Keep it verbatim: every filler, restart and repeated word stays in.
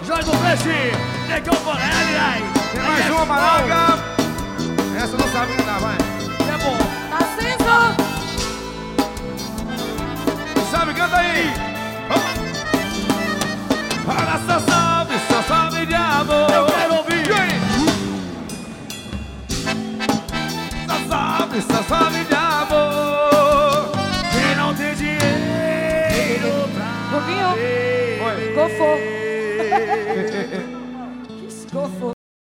Joy do Peixe, Negão Borelli, ai. Tem mais uma, Malaga. Essa não sabe cantar, vai. É bom. Narciso. Sabe, canta aí. Olha só, salve, só salve de amor. Eu quero ouvir. E aí? Só salve, só salve de amor. Quem não tem dinheiro pra Rubinho. beber. Gofou. Gofou.